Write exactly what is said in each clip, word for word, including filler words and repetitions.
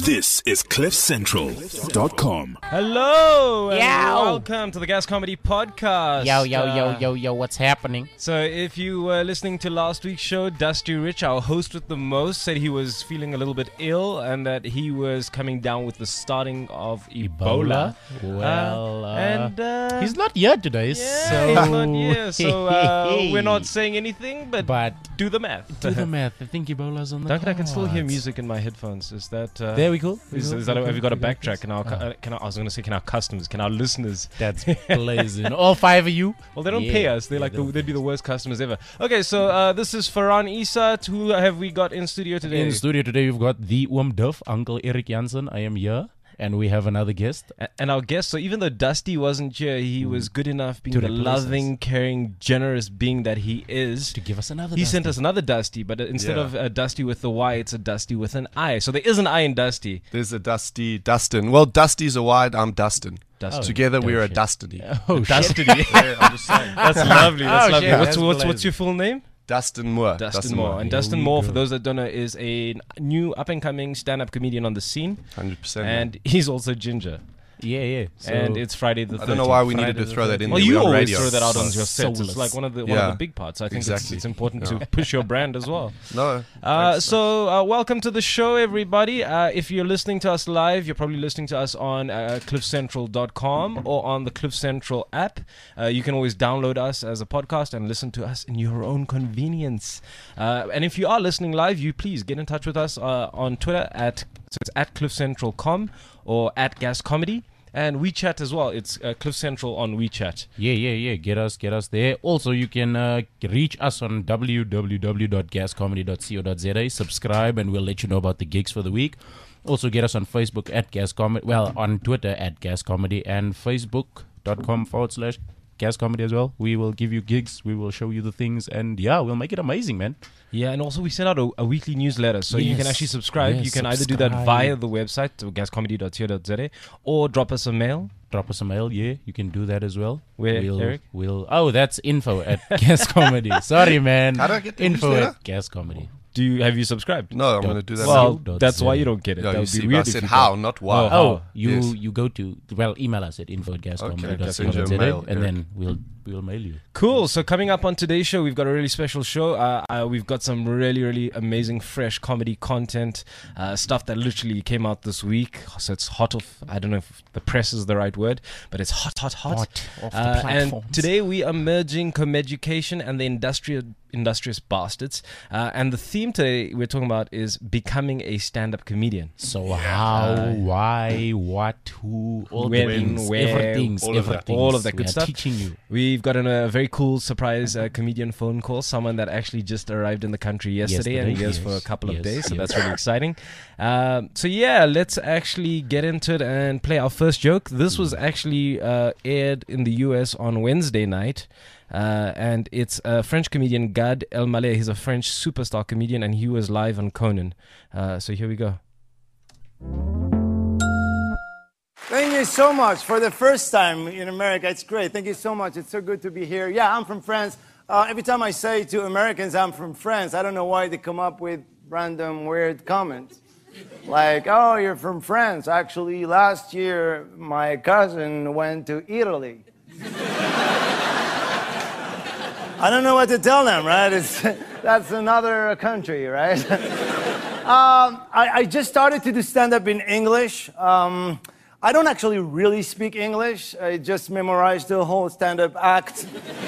This is cliff central dot com. Hello and Yow. welcome to the Gas Comedy Podcast. Yo, yo, yo, Uh, yo, yo, what's happening? So if you were listening to last week's show, Dusty Rich, our host with the most, said he was feeling a little bit ill and that he was coming down with the starting of Ebola. Well, uh, and uh, he's not here today, yeah, so... he's not here, so uh, we're not saying anything, but, But do the math. do the math. I think Ebola's on the Duncan, I can still hear cards. music in my headphones. Is that... Uh, There we go. We Is, go. is that, We have you got a go. backtrack? Can our, cu- Oh. uh, can our, I was going to say, can our customers, can our listeners... That's blazing. All five of you. Well, they don't Yeah, pay us. They're yeah, like they the, don't they'd be pay the worst customers ever. Okay, so uh, this is Farhan Isat. Who have we got in studio today? In the studio today, we've got the Oom Duff, Uncle Eric Jansen. I am here. And we have another guest. A- and our guest. So even though Dusty wasn't here, he was good enough, being To the replace loving, caring, generous being that he is. To give us another He Dusty. sent us another Dusty, but uh, instead Yeah. of a Dusty with the Y, it's a Dusty with an I. So there is an I in Dusty. There's a Dusty Dustin. Well, Dusty's a wide, I'm Dustin. Dustin. Together dope we're a shit. Dustiny. Oh, shit. Dusty. Yeah, I'm just saying. That's lovely. That's Oh, lovely. shit. What's, That's what's, blazing. what's your full name? Dustin Moore. Dustin, Moore. And Here Dustin we Moore, go. for those that don't know, is a new up-and-coming stand-up comedian on the scene. one hundred percent. And he's also ginger. Yeah, yeah. So and it's Friday the thirteenth. I don't know why we needed Friday to the throw that in Well, there. you We're on always radio. throw that out on So- your sets. It's soulless. like one of the one Yeah. of the big parts. I think it's, Exactly. it's important Yeah. to push your brand as well. No. Uh, thanks. so, uh, welcome to the show, everybody. Uh, if you're listening to us live, you're probably listening to us on uh, cliff central dot com or on the Cliff Central app. Uh, you can always download us as a podcast and listen to us in your own convenience. Uh, and if you are listening live, you please get in touch with us uh, on Twitter at so it's at cliff central dot com or at Gas Comedy. And WeChat as well. It's uh, Cliff Central on WeChat. Yeah, yeah, yeah. Get us, get us there. Also, you can uh, reach us on w w w dot gas comedy dot co dot z a. Subscribe, and we'll let you know about the gigs for the week. Also, get us on Facebook at Gas Comedy. Well, on Twitter at Gas Comedy and Facebook dot com forward slash Gas Comedy as well. We will give you gigs. We will show you the things, and yeah, we'll make it amazing, man. Yeah, and also we send out a, a weekly newsletter, so you can Yes. actually subscribe. Yes, you can either do that subscribe. via the website, to gas comedy dot co dot z a, or drop us a mail. Drop us a mail, yeah. You can do that as well. Where, we'll, Eric? We'll, oh, that's info at Gas Comedy. Sorry, man. How do I get the Info newsletter? at Gas Comedy. Do you have you subscribed? No, I'm going to do that Well, Dot that's why Z. you don't get it. now. that Yeah, you would see, be but I weird if said you how, don't. not why. Oh, Oh, how? you Yes. you go to, well, email us at info at gas comedy Okay, dot I'll send you a co dot z a, mail, and Eric. then we'll we'll mail you. Cool. So coming up on today's show, we've got a really special show. Uh, uh, we've got some really, really amazing, fresh comedy content, uh, stuff that literally came out this week. So it's hot off. I don't know if the press is the right word, but it's hot, hot, hot. Hot off the Uh, and platforms. today we are merging Comeducation and the industrial industrious bastards. Uh, and the theme today we're talking about is becoming a stand-up comedian. So how, why, what, who, all When, the things, where, everything's, all of that- everything's. all of that We good are stuff. teaching you. We've gotten a very cool surprise uh, comedian phone call. Someone that actually just arrived in the country yesterday, and Yesterday, he is for a yes, couple of yes, days. So yes. that's really exciting. Um, so yeah, let's actually get into it and play our first joke. This was actually uh, aired in the U S on Wednesday night. Uh, and it's a French comedian, Gad Elmaleh. He's a French superstar comedian, and he was live on Conan. Uh, so here we go. Thank you so much for the first time in America. It's great. Thank you so much. It's so good to be here. Yeah, I'm from France. Uh, every time I say to Americans I'm from France, I don't know why they come up with random weird comments. Like, oh, you're from France. Actually, last year, my cousin went to Italy. I don't know what to tell them, right? It's, that's another country, right? um, I, I just started to do stand-up in English. Um, I don't actually really speak English. I just memorized the whole stand-up act.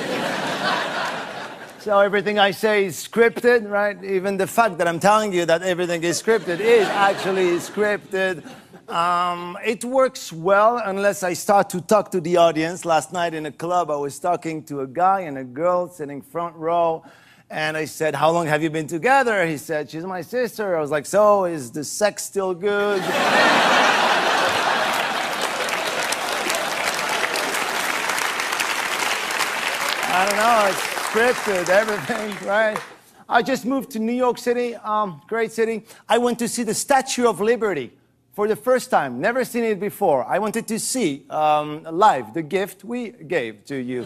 So everything I say is scripted, right? Even the fact that I'm telling you that everything is scripted is actually scripted. Um, it works well unless I start to talk to the audience. Last night in a club, I was talking to a guy and a girl sitting front row. And I said, how long have you been together? He said, she's my sister. I was like, so is the sex still good? I don't know, it's scripted, everything, right? I just moved to New York City, um, great city. I went to see the Statue of Liberty for the first time, never seen it before. I wanted to see um, live the gift we gave to you.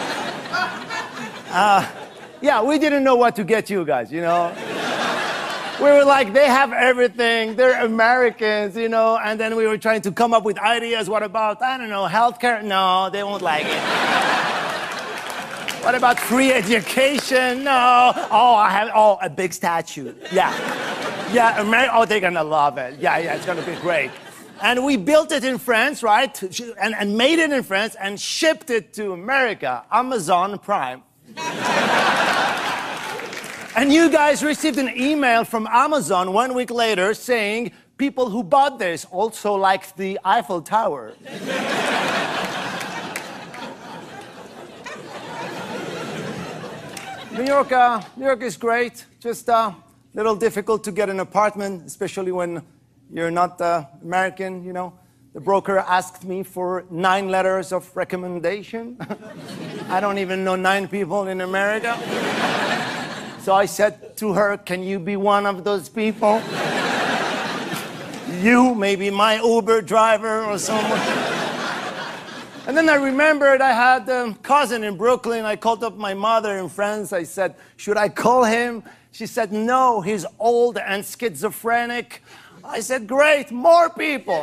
uh, yeah, we didn't know what to get you guys, you know? we were like, they have everything. They're Americans, you know. And then we were trying to come up with ideas. What about, I don't know, healthcare? No, they won't like it. What about free education? No. Oh, I have, oh, a big statue. Yeah. Yeah, America, oh, they're gonna love it. Yeah, yeah, it's gonna be great. And we built it in France, right? And, and made it in France and shipped it to America, Amazon Prime. And you guys received an email from Amazon one week later saying people who bought this also liked the Eiffel Tower. New York, uh, New York is great. Just a uh, little difficult to get an apartment, especially when you're not uh, American, you know. The broker asked me for nine letters of recommendation. I don't even know nine people in America. So I said to her, can you be one of those people? You, maybe my Uber driver or someone. And then I remembered I had a cousin in Brooklyn. I called up my mother and friends. I said, should I call him? She said, no, he's old and schizophrenic. I said, great, more people.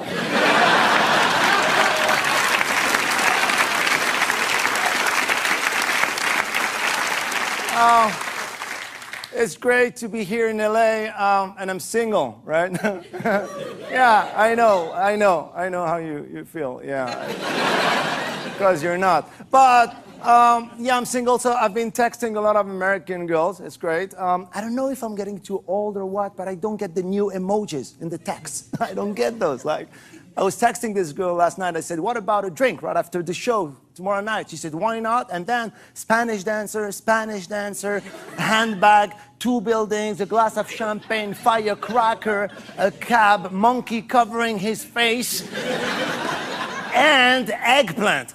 uh, it's great to be here in L A, um, and I'm single, right? Yeah, I know, I know, I know how you, you feel, yeah. Because you're not. But, um, yeah, I'm single, so I've been texting a lot of American girls. It's great. Um, I don't know if I'm getting too old or what, but I don't get the new emojis in the text. I don't get those. Like, I was texting this girl last night. I said, what about a drink right after the show tomorrow night? She said, why not? And then Spanish dancer, Spanish dancer, handbag, two buildings, a glass of champagne, firecracker, a cab, monkey covering his face, and eggplant.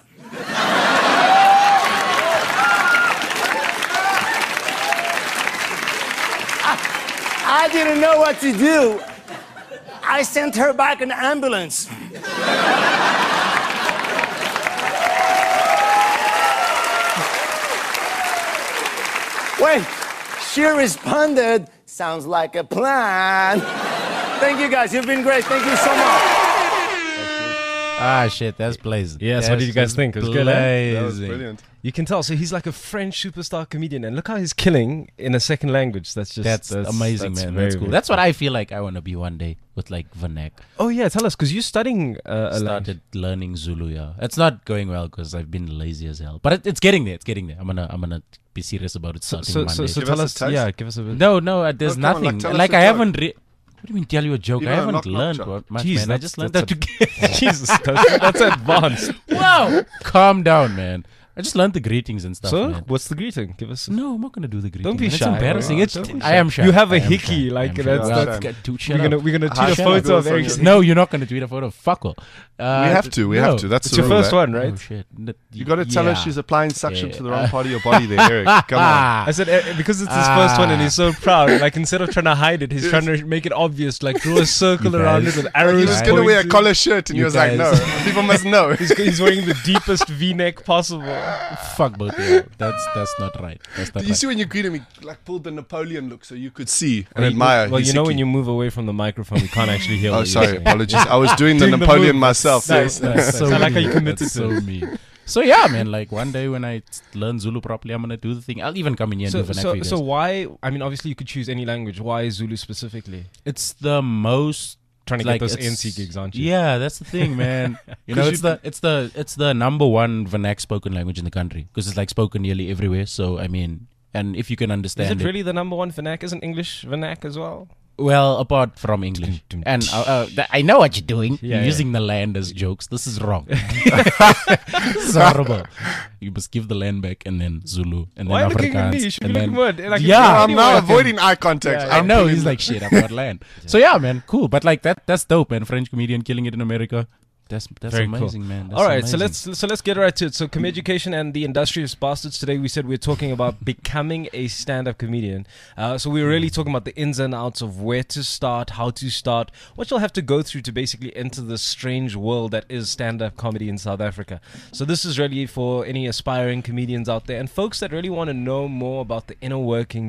I didn't know what to do. I sent her back an ambulance. Wait, she responded, sounds like a plan. Thank you guys, you've been great. Thank you so much. Ah, shit, that's blazing. Yes, what did you guys think? It was good, eh? That was brilliant. You can tell. So he's like a French superstar comedian, and look how he's killing in a second language. That's just That's, that's amazing, that's man. very, That's cool. very That's cool. what I feel like I want to be one day with like Vanek. Oh yeah, tell us, because you're studying uh, a language. Started learning Zulu. Yeah, it's not going well because I've been lazy as hell. But it, it's getting there. It's getting there. I'm gonna I'm gonna be serious about it So, starting so, Monday. so, so Give tell us a us, taste. yeah, give us a bit. no, no, uh, there's Oh, come on, nothing. like, tell us Like a I joke. haven't. Re- what do you mean tell you a joke? You I know, haven't knock, knock learned joke. what much, Jeez, man. I that's- just learned that's that to get. Jesus, that's, that's advanced. Wow, calm down, man. I just learned the greetings and stuff. So, man. what's the greeting? Give us. No, I'm not gonna do the greeting. Don't be man. shy, It's embarrassing. bro. It's, Don't be I shy. am shy. You have a I am hickey, shy. like, I am that's- shy. that's- Well, Shut get- shut We're gonna up. we're gonna Ah, tweet a shut up, photo of girls on Eric's. your- No, you're not gonna tweet a photo. Fuck all. Uh, We have to, we no. have to. That's It's the your rule, first eh? one, right? Oh shit. N- You got to tell her yeah. she's applying suction Yeah. to the wrong part of your body there, Eric. Come on. Ah. I said eh, because it's his first one and he's so proud. Like instead of trying to hide it, he's trying to make it obvious. Like draw a circle You around guys- it with He arrows. was going to wear a pointing. collar shirt and he You was like, no, guys- people must know. He's, he's wearing the deepest V-neck possible. Fuck both of you. That's that's not right. That's not You right. see when you greet him, he like pulled the Napoleon look so you could see and Well, you- admire. Well, his you know hickey. when you move away from the microphone, we can't actually hear. Oh, what sorry, you're saying. apologies. I was doing the Doing the Napoleon move. myself. Nice, Yes. nice. so I like how you mean. committed That's to so it. mean. So yeah, man. Like one day when I learn Zulu properly, I'm gonna do the thing. I'll even come in here and So, do Vanek for so, you so guys. why? I mean, obviously you could choose any language. Why Zulu specifically? It's the most Trying to like, get those it's- A N C gigs, aren't you? Yeah, that's the thing, man. You know, 'Cause it's you- the it's the it's the number one Vanek spoken language in the country because it's like spoken nearly everywhere. So I mean, and if you can understand Is it really the number one vernac? Isn't English vernac as well? well, apart from English, and uh, uh, th- I know what you're doing. Yeah, you're yeah. using the land as jokes. This is wrong. It's horrible. You must give the land back, and then Zulu, and then Why are you looking at me? Afrikaans, You should be and looking then mad. Like, Yeah, if- I'm now anyway, avoiding eye contact. Yeah, I I'm know pulling- he's like shit. I've got land. So yeah, man, cool. But like that, that's dope, man. French comedian killing it in America. That's that's Very amazing, cool. man. That's All right, so amazing. let's so let's get right to it. So, Comeducation and the Industrious Bastards. Today, we said we're talking about becoming a stand-up comedian. Uh, so we're really talking about the ins and outs of where to start, how to start, what you'll have to go through to basically enter this strange world that is stand-up comedy in South Africa. So this is really for any aspiring comedians out there and folks that really want to know more about the inner workings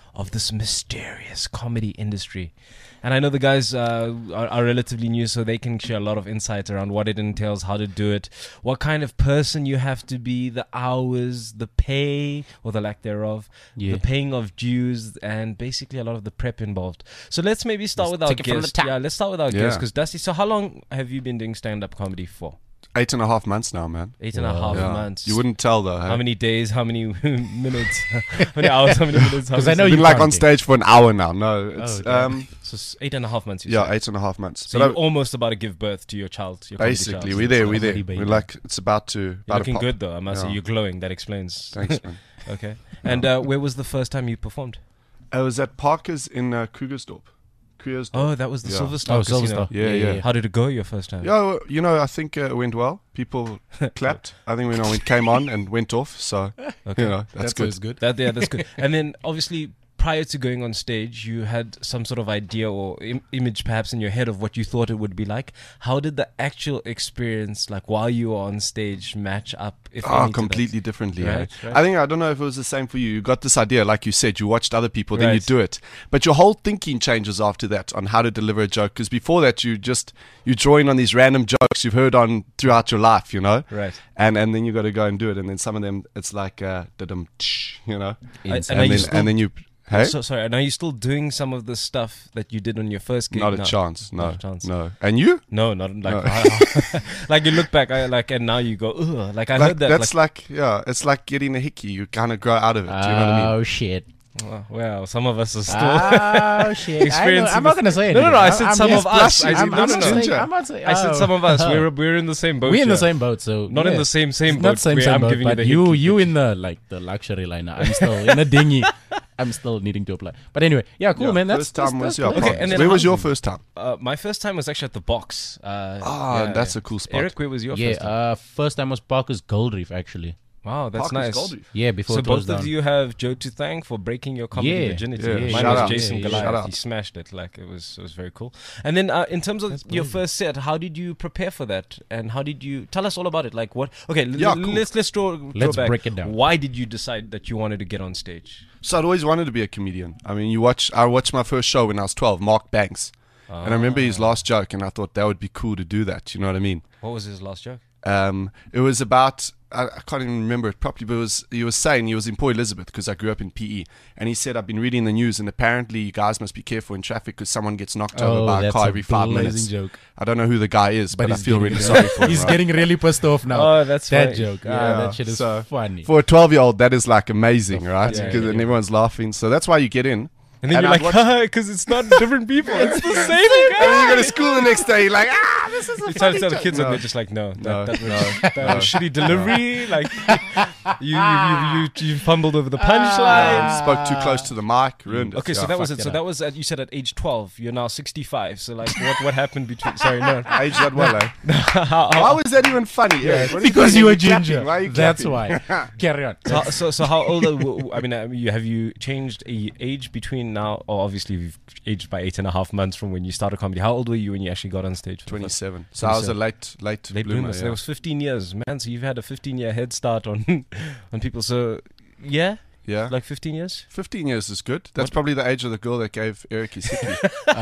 of this mysterious comedy industry. And I know the guys uh, are, are relatively new, so they can share a lot of insights around what it entails, how to do it, what kind of person you have to be, the hours, the pay, or the lack thereof, Yeah. the paying of dues, and basically a lot of the prep involved. So let's maybe start Let's with our take it from the guest. top. Yeah, let's start with our Yeah. guest, because Dusty, so how long have you been doing stand-up comedy for? Eight and a half months now, man. Eight and a half Yeah. months. You wouldn't tell though. How Hey? many days? How many minutes? How many hours? How many minutes? How 'Cause many I know I've you been like can't on get- stage for an hour now. No, it's Oh, um So it's eight and a half months. You yeah, said. eight and a half months. So But you're I- almost about to give birth to your child. Your comedy basically, child. we're there. We're there. Comedy baby. We're like it's about to. You're About to looking pop. good though. I must say, Yeah. you're glowing. That explains. Thanks, man. Okay. And uh, where was the first time you performed? I was at Parker's in uh, Krugersdorp. Krugersdorp. Oh, that was the Yeah. Silver Star Oh, Silver Casino. Star. Yeah, yeah. How did it go your first time? Yeah, well, you know, I think uh, it went well. People clapped. I think we know it came on and went off. So Okay. you know, that's, good. always good. That yeah, that's good. And then obviously prior to going on stage, you had some sort of idea or Im- image perhaps in your head of what you thought it would be like. How did the actual experience, like while you were on stage, match up? If any, Oh, to that? completely differently. eh? Right, right. I think I don't know if it was the same for you. You got this idea, like you said, you watched other people, then you Right. do it. But your whole thinking changes after that on how to deliver a joke. Because before that, you just you drawing on these random jokes you've heard on throughout your life, you know. Right. And and then you got to go and do it. And then some of them, it's like uh, da-dum, tsh, you know. I- Insane. and are And you then still- and then you. Hey, So sorry, and are you still doing some of the stuff that you did on your first gig? not a No. chance. No, Not a chance. no. And you? No, not like No. like you look back, I, like, and now you go, ugh. Like I Like, heard that. that's like, like, yeah, it's like getting a hickey. You kind of grow out of it. Do you know what I mean? Oh shit! oh, well, some of us are still. Oh shit! I know, Experiencing I'm not the- gonna say it. No, no, no, I said some of us. I I'm, said- I'm no, not no, no. saying. Ginger. I'm not saying. I said oh. some of us. We're we're in the same boat. We're in the here. same boat, so Not in yeah. the same same It's boat. not same where same I'm boat, giving but you the you hickey. you in the like the luxury liner. I'm still in a dinghy. I'm still needing to apply. But anyway, yeah, cool, Yeah, man. That's first time that's, was that's yeah. cool. Okay, Parker's. and then where was how- your first time? Uh, my first time was actually at the Box. Uh, Ah, yeah, that's yeah. a cool spot. Eric, where was your Yeah, first time? uh, first time was Parker's Gold Reef actually. Wow, that's Parker's nice. Gold Reef. Yeah, before So it closed both of down. you have Joe to thank for breaking your comedy Yeah, virginity. yeah, Mine shout was out. Jason Yeah, yeah, Goliath. shout out. He smashed it. Like it was, it was very cool. And then uh, in terms of your first set, how did you prepare for that? And how did you tell us all about it? Like what? Okay, l- Yeah, l- cool. let's let's draw. draw Let's back. break it down. Why did you decide that you wanted to get on stage? So I'd always wanted to be a comedian. I mean, you watch. I watched my first show when I was twelve, Mark Banks, and I remember his last joke, and I thought that would be cool to do that. You know what I mean? What was his last joke? Um, it was about. I, I can't even remember it properly, but it was he was saying he was in Port Elizabeth because I grew up in P E, and he said I've been reading the news, and apparently you guys must be careful in traffic because someone gets knocked over Oh, by a that's car a every five blazing minutes. joke. I don't know who the guy is, but, I he's feel getting- really sorry for him. He's right? getting really pissed off now. Oh, that's that funny. joke. Ah, Yeah, that shit is so funny. For a twelve-year-old, that is like amazing, right? Yeah, Because yeah, then yeah. everyone's laughing, so that's why you get in. And then And you're I'd like, watch- haha, because it's not different people. It's the same And then guy. you go to school the next day, you're like, ah, this is a You try funny to tell the joke. kids, No. and they're just like, no, that, No, that was, no, that no. was shitty delivery. Like, you, you, you, you, you fumbled over the Yeah, punchline. spoke too close to the mic, ruined it. Okay, so Yeah, that was fucked it. it So up. that was at, you said at age twelve. You're now sixty-five. So like, what what happened between? Sorry, no. I aged that well, eh? how, how, Why was that even funny? Eric? What are Because doing? you were Clapping. ginger. Why are you That's clapping? why. Carry on. so, so so how old? Are, w- I mean, uh, you, have you changed a age between now? Or obviously, you've aged by eight and a half months from when you started comedy. How old were you when you actually got on stage? for the first- twenty-seven. So I was a late, late, Late bloomer. bloomer. So yeah. there was fifteen years, man. So you've had a fifteen year head start on on people. So yeah, yeah. like fifteen years. fifteen years is good. That's probably the age of the girl that gave Eric his hickey.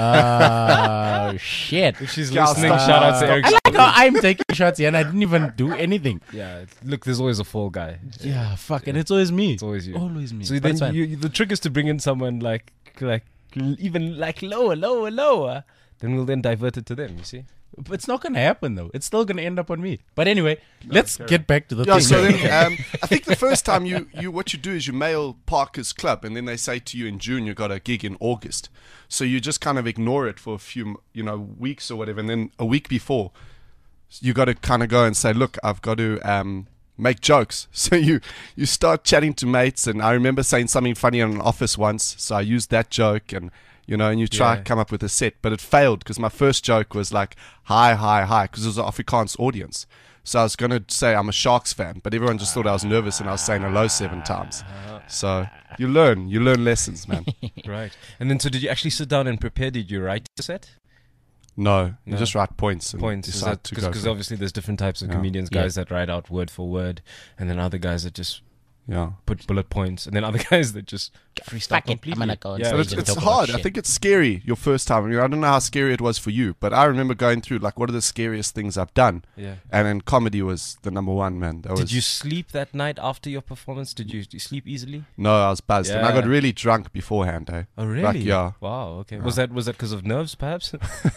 Oh shit. If she's Gal, listening, stop. shout out to Eric. I like how I'm taking shots here and I didn't even do anything. Yeah, look, there's always a fall guy. Yeah, fuck. And it's always me. It's always you. Always me. So But then it's fine. you, you- the trick is to bring in someone like like l- even like lower, lower, lower. Then we'll then divert it to them. You see? But it's not gonna happen though. It's still gonna end up on me. But anyway, let's get back to the yeah. thing. So then, um, I think the first time you, you, what you do is you mail Parker's Club, and then they say to you in June you got a gig in August. So you just kind of ignore it for a few, you know, weeks or whatever, and then a week before, you got to kind of go and say, look, I've got to um, make jokes. So you you start chatting to mates, and I remember saying something funny in an office once, so I used that joke, and you know, and you try Yeah. to come up with a set, but it failed because my first joke was like hi, hi, hi, because it was an Afrikaans audience. So I was going to say I'm a Sharks fan, but everyone just thought I was nervous, and I was saying hello seven times. So you learn, you learn lessons, man. Right. And then so did you actually sit down and prepare? Did you write the set? No, you No. just write points and Points. decide to go. Because for it. obviously there's different types of Yeah. comedians, Yeah. guys that write out word for word, and then other guys that just Yeah. put bullet points, and then other guys that just freestyle Fuck it, completely. I'm gonna go on yeah, But stage it's, and it's talk about hard. I shit. think it's scary your first time. I mean, I don't know how scary it was for you, but I remember going through like, what are the scariest things I've done? yeah. And then comedy was the number one, man. That Did was you sleep that night after your performance? Did you, did you sleep easily? no, I was buzzed, and I got Yeah. really drunk beforehand. Eh? Oh, really? Like, yeah. Wow. Okay. Was that was that because of nerves, perhaps?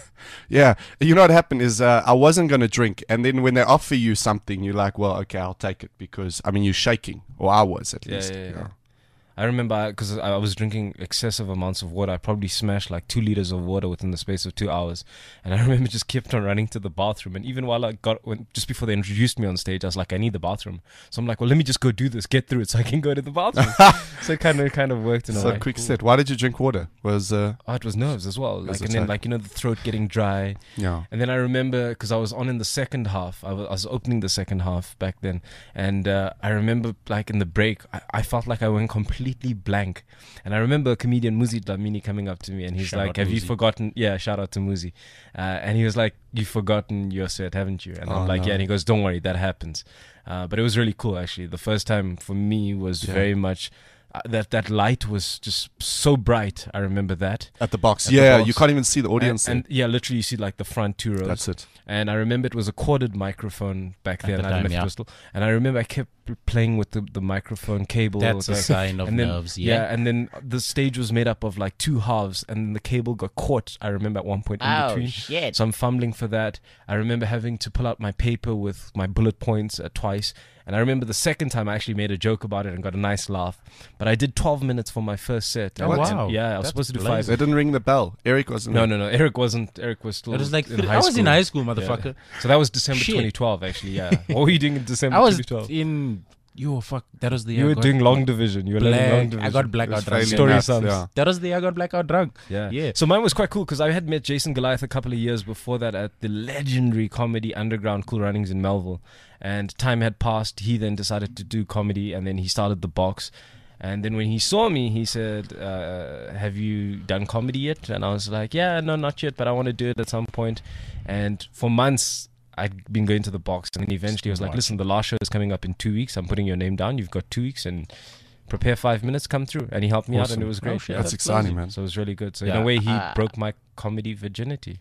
Yeah, you know what happened is uh, I wasn't gonna drink, and then when they offer you something, you're like, well, okay, I'll take it because I mean you're shaking, or I was at Yeah, least. yeah, yeah. I remember because I, I was drinking excessive amounts of water. I probably smashed like two liters of water within the space of two hours. And I remember just kept on running to the bathroom. And even while I got, when, just before they introduced me on stage, I was like, I need the bathroom. So I'm like, well, let me just go do this, get through it so I can go to the bathroom. So it kind of kind of worked in a So way. quick set. Why did you drink water? Was uh, Oh, it was nerves as well. Like, Was and it then like- like, you know, the throat getting dry. yeah. And then I remember because I was on in the second half. I was, I was opening the second half back then, and uh, I remember like in the break, I, I felt like I went completely blank. And I remember comedian Muzi Dlamini coming up to me, and he's Shout like, out "Have you Muzi. forgotten?" Yeah, shout out to Muzi. Uh, and he was like, "You've forgotten your set, haven't you?" And Oh, I'm like, no. "Yeah." And he goes, "Don't worry, that happens." Uh, but it was really cool actually. The first time for me was Yeah. very much. Uh, that that light was just so bright. I remember that. At the box. At the yeah, box. you can't even see the audience. And, and yeah, literally you see like the front two rows. That's it. And I remember it was a corded microphone back At then. the I don't know time, if yeah. it was still. And I remember I kept pl- playing with the, the microphone cable. That's a the- sign of and then, nerves, yeah. and then the stage was made up of like two halves, and the cable got caught. I remember at one point in Oh, between. shit. So I'm fumbling for that. I remember having to pull out my paper with my bullet points uh, twice. And I remember the second time I actually made a joke about it and got a nice laugh. But I did twelve minutes for my first set. Oh, And- wow. and- yeah, I was That's supposed to do blazing. five. They didn't ring the bell. Eric wasn't. No, there. no, no. Eric wasn't. Eric was still. It was like in three- high I was school. in high school, Yeah. motherfucker. So that was December Shit. twenty twelve, actually. Yeah. What were you doing in December I was twenty twelve? in. You fuck. That was the. You I were got doing long division. You were learning long black. division. I got It was blackout drunk. failing Story maths, sums. Yeah. That was the I got blackout drunk. Yeah. Yeah. So mine was quite cool because I had met Jason Goliath a couple of years before that at the legendary comedy underground Cool Runnings in Melville. And time had passed. He then decided to do comedy, and then he started the box. And then when he saw me, he said, uh, have you done comedy yet? And I was like, yeah, no, not yet, but I want to do it at some point. And for months, I'd been going to the box. And then eventually I was like, listen, the last show is coming up in two weeks. I'm putting your name down. You've got two weeks and prepare five minutes, come through. And he helped me out, and Awesome. it was great. Oh, shit. Yeah. That's That's exciting, blazing. man. So it was really good. So in Yeah. a way, he Uh, broke my comedy virginity.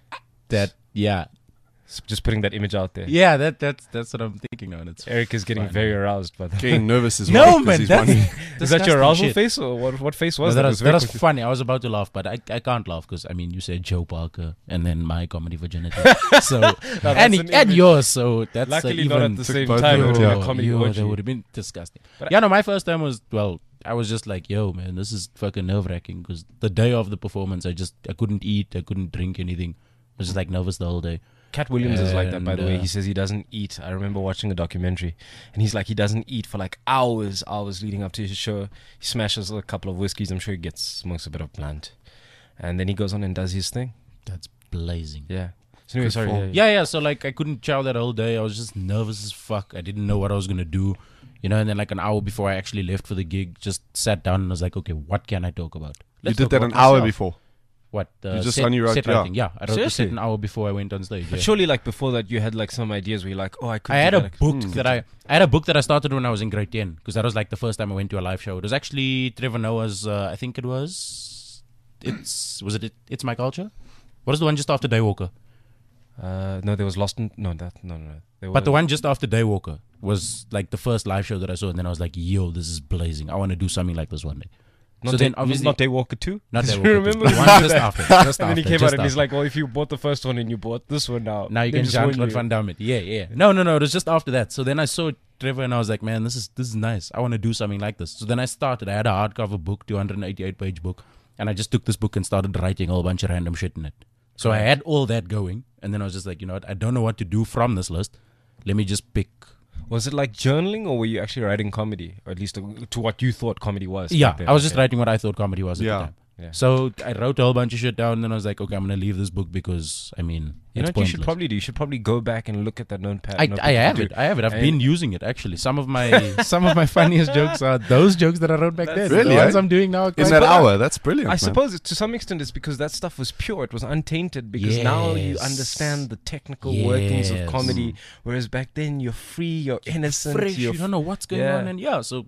That yeah. S- Just putting that image out there. Yeah. That that's that's what I'm thinking on. It's Eric is getting Fine. very aroused by that. Getting nervous as no well. 'cause man. he's That's wondering- Is that your disgusting arousal shit. face, or what? What face No, was that that? was, It very that was confusing. funny. I was about to laugh, but I, I can't laugh because I mean you said Joe Parker and then my comedy virginity, so that's and an and image. yours. So that's uh, Luckily, even not at the took same both time. of It them, was yeah. a comedy yo, orgy. that would have been disgusting. But yeah, no, my first time was well. I was just like, yo, man, this is fucking nerve wracking because the day of the performance, I just I couldn't eat, I couldn't drink anything. I was just like nervous the whole day. Cat Williams is like that, by the And, way. uh, He says he doesn't eat. I remember watching a documentary, and he's like, he doesn't eat for like hours, hours leading up to his show. He smashes a couple of whiskeys. I'm sure he gets smokes a bit of blunt, and then he goes on and does his thing. That's blazing. Yeah. So anyway, Good sorry. form. Yeah, Yeah, yeah. So like I couldn't chow that whole day. I was just nervous as fuck. I didn't know what I was gonna do, you know. And then like an hour before I actually left for the gig, just sat down and was like, okay, what can I talk about? You Let's did talk that an about hour myself. before. What? Uh, You just set, only wrote- set yeah. writing. Yeah, I wrote the Seriously? set an hour before I went on stage. But Yeah. surely, like before that, you had like some ideas where you're like, oh, I could. I do had that. a I could- book Hmm. that I I had a book that I started when I was in grade ten because that was like the first time I went to a live show. It was actually Trevor Noah's. Uh, I think it was. It's was it, it? It's My Culture. What is the one just after Daywalker? Uh, no, there was Lost in. No, that no, no. no. There But the was- one just after Daywalker was like the first live show that I saw, and then I was like, "Yo, this is blazing! I want to do something like this one day." Not so Day, then obviously not Daywalker two. not Do Daywalker. you two, remember? the one just after, just And then he after, came just out and he's after. like, well, if you bought the first one and you bought this one now, Now you then can just warn Jean-Claude you. Van Damme it. Yeah, yeah. No, no, no. It was just after that. So then I saw Trevor and I was like, man, this is this is nice. I want to do something like this. So then I started. I had a hardcover book, two hundred eighty-eight page book, and I just took this book and started writing a whole bunch of random shit in it. So I had all that going, and then I was just like, you know what? I don't know what to do from this list. Let me just pick. Was it like journaling, or were you actually writing comedy, or at least to, to what you thought comedy was? Yeah, back then? I was just Okay. writing what I thought comedy was at Yeah. the time. Yeah. So I wrote a whole bunch of shit down, and then I was like, okay, I'm gonna leave this book because I mean, You know it's what you should pointless. probably do? You should probably go back and look at that notepad. I, notebook I you have do. it. I have it. I've And- been using it actually. Some of my some of my funniest jokes are those jokes that I wrote back then. Really, the ones eh? I'm doing now. Are In quite that but- hour, that's brilliant. I man. suppose it, to some extent it's because that stuff was pure. It was untainted because now you Yes. understand the technical workings of Yes. comedy, whereas back then you're free, you're innocent, fresh. you're You don't know what's going Yeah. on, and yeah. So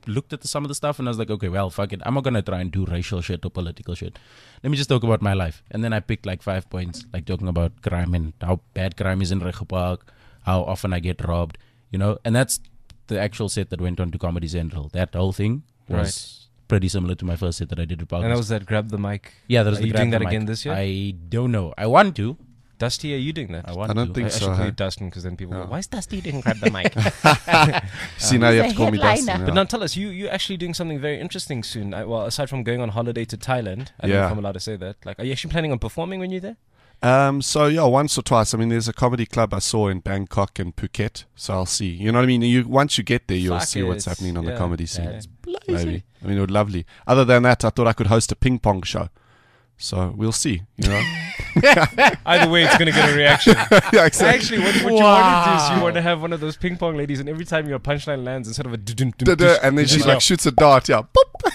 looked at the, some of the stuff and I was like, okay, well, fuck it. I'm not going to try and do racial shit or political shit. Let me just talk about my life. And then I picked like five points, like talking about crime and how bad crime is in Rego Park, how often I get robbed, you know. And that's the actual set that went on to Comedy Central. That whole thing was right. pretty similar to my first set that I did at Park. And that was that Grab the Mic. Yeah, that was Are the you Grab doing the that Mic. again this year? I don't know. I want to. Dusty, are you doing that? I want I don't to. think I, I so. should call huh? you Dustin because then people No. go, why is Dusty doing Grab the Mic? See, now you have to call me Dustin. But yeah. now tell us, you, you're actually doing something very interesting soon. I, well, aside from going on holiday to Thailand, I don't know Yeah. if I'm allowed to say that. Like, are you actually planning on performing when you're there? Um, so yeah, once or twice. I mean, there's a comedy club I saw in Bangkok and Phuket, so I'll see. You know what I mean? You once you get there, you'll Fuck see what's it. happening on Yeah. the comedy scene. That's Maybe. I mean, it would lovely. Other than that, I thought I could host a ping pong show. So we'll see. You know? Either way, it's going to get a reaction. yeah, exactly. Actually, what, what you want to do is you want to have one of those ping pong ladies, and every time your punchline lands, instead of a dun dun Da-da, and then she like shoots a dart. Yeah. Boop.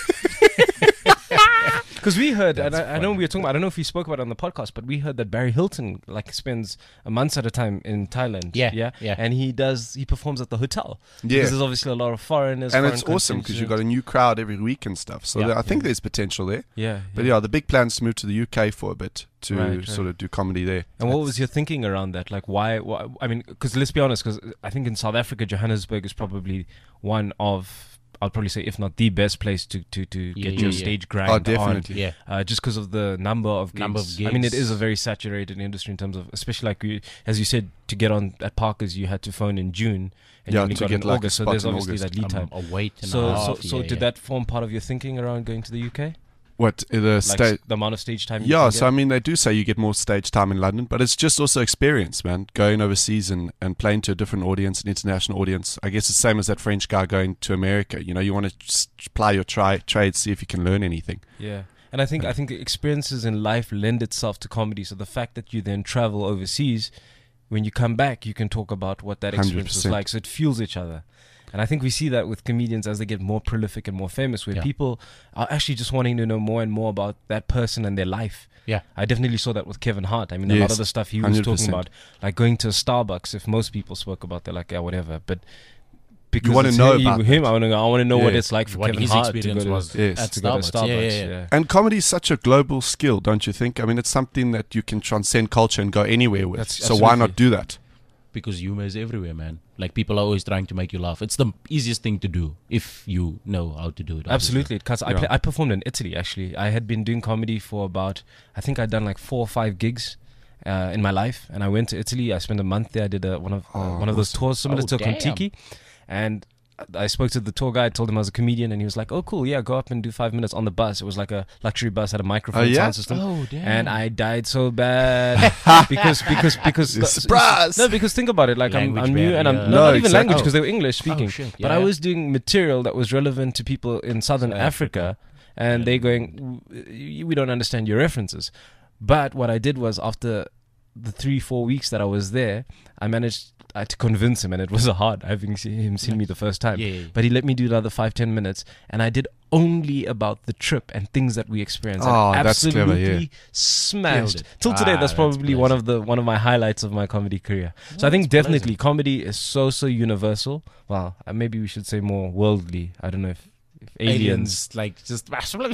Because we heard, and That's I, I know we were talking about, I don't know if we spoke about it on the podcast, but we heard that Barry Hilton like spends a month at a time in Thailand. Yeah, yeah, yeah. And he does, he performs at the hotel. Yeah. Because there's obviously a lot of foreigners. And foreign it's awesome because you've got contingent. a new crowd every week and stuff. So Yeah. there, I think there's potential there. Yeah. But yeah, the big plan is to move to the U K for a bit to Right, right. sort of do comedy there. And what was your thinking around that? Like, why? why I mean, because let's be honest, because I think in South Africa, Johannesburg is probably one of, I'll probably say, if not the best place to to, to Yeah, get yeah, your yeah. stage grind Oh, definitely. Yeah. on. Uh, just because of the number of gigs. Number of I mean, it gigs. is a very saturated industry in terms of, especially like you, as you said, to get on at Parker's, you had to phone in June, and Yeah, you only to got get in like a August. So spot there's in obviously August. that lead time. Um, a wait and So, a so, half. so yeah, did yeah. that form part of your thinking around going to the U K? What the Like state? s- the amount of stage time you Yeah, can so I get? mean, they do say you get more stage time in London, but it's just also experience, man. Going overseas and, and playing to a different audience, an international audience. I guess it's the same as that French guy going to America. You know, you want to just ply your tri- trade, see if you can learn anything. Yeah. And I think I think experiences in life lend itself to comedy. So the fact that you then travel overseas, when you come back, you can talk about what that experience was one hundred percent. like. So it fuels each other. And I think we see that with comedians as they get more prolific and more famous, where Yeah. people are actually just wanting to know more and more about that person and their life. Yeah. I definitely saw that with Kevin Hart. I mean, a lot Yes, of the stuff he was one hundred talking percent. about, like going to a Starbucks, if most people spoke about, they're like, yeah, whatever. But because wanna it's know him, about him I want to know, I want to know what Yeah. it's like for What Kevin his Hart to experience go to, was Yes. at to go to Starbucks. Starbucks. Yeah, yeah, yeah. yeah. And comedy is such a global skill, don't you think? I mean, it's something that you can transcend culture and go anywhere with. That's- so why absolutely. not do that? Because humor is everywhere, man. Like, people are always trying to make you laugh. It's the easiest thing to do if you know how to do it. obviously. Absolutely, because I Yeah. play, I performed in Italy. Actually, I had been doing comedy for about, I think I'd done like four or five gigs uh, in my life, and I went to Italy. I spent a month there. I did a, one of uh, Oh, one of those tours similar Oh, to damn. Kontiki, and I spoke to the tour guide, told him I was a comedian, and he was like, "Oh, cool, yeah, go up and do five minutes on the bus." It was like a luxury bus, had a microphone, Oh, yeah? sound system. Oh, damn. And I died so bad because because because Surprise! no, because think about it, like I'm, Language I'm new and I'm barrier. no, No, not even exactly. language Oh. because they were English speaking, Oh, shit. but Yeah, I yeah. was doing material that was relevant to people in Southern South Africa, and Yeah. they going, "W- we don't understand your references. But what I did was, after the three four weeks that I was there, I managed uh, to convince him, and it was hard having seen him seen me the first time. Yeah, yeah, yeah. But he let me do the other five ten minutes, and I did only about the trip and things that we experienced. Oh, and that's clever, absolutely yeah. smashed. Killed it. Till today, Ah, that's that's probably one blessed. of the one of my highlights of my comedy career. So I think that's definitely comedy is so so universal. Well, uh, maybe we should say more worldly. I don't know if, if aliens. aliens, like, just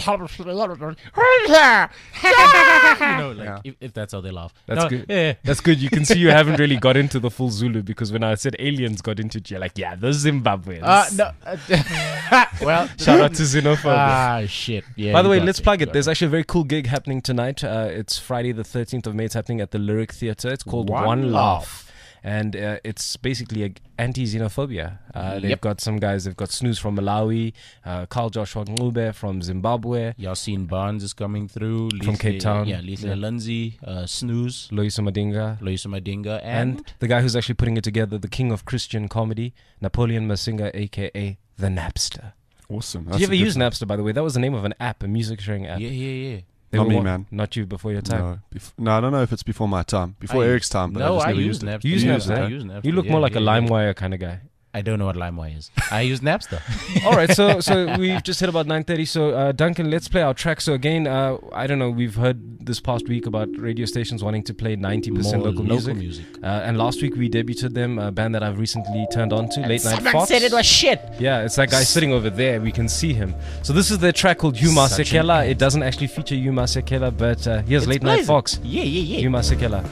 you know, like, Yeah. if, if that's how they laugh. That's No, good. Yeah. That's good. You can see you haven't really got into the full Zulu, because when I said aliens got into it, you're like, yeah, the Zimbabweans. Uh, no. uh, well, Shout out to xenophobia. ah, shit. Yeah. By the you way, got let's it, plug you it. got There's actually a very cool gig happening tonight. Uh, it's Friday the thirteenth of May. It's happening at the Lyric Theatre. It's called One, One Laugh. Laugh. And uh, it's basically a anti-xenophobia. Uh, they've Yep. got some guys. They've got Snooze from Malawi, uh, Carl Joshua Ngube from Zimbabwe, Yassine Barnes is coming through. From Cape Town. Yeah, Lisa Yeah. Lindsay, uh, Snooze, Loisa Madinga, Loisa Madinga, and, and the guy who's actually putting it together, the king of Christian comedy, Napoleon Masinga, aka the Napster. Awesome. Did you ever use Napster, by the way? That was the name of an app, a music sharing app. yeah, yeah, yeah. They Not were me, what- man. Not you before your time. No, bef- no, I don't know if it's before my time. Before I Eric's time, but no, I just I never use used it. Napster. You use Yeah, Napster, I huh? use Napster. You look yeah, more like yeah, a yeah. LimeWire kind of guy. I don't know what LimeWire is. I use Napster. All right, so so we've just hit about nine thirty. So uh, Duncan, let's play our track. So again, uh, I don't know. We've heard this past week about radio stations wanting to play ninety percent More local, local music. music. Uh, and last week we debuted them, a band that I've recently turned on to, Late Night Someone Fox. said it was shit. Yeah, it's that guy sitting over there. We can see him. So this is their track called Yuma Such an Sekela. ad. It doesn't actually feature Yuma Sekela, but uh, here's It's Late Night pleasant. Fox. Yeah, yeah, yeah. Yuma Sekela.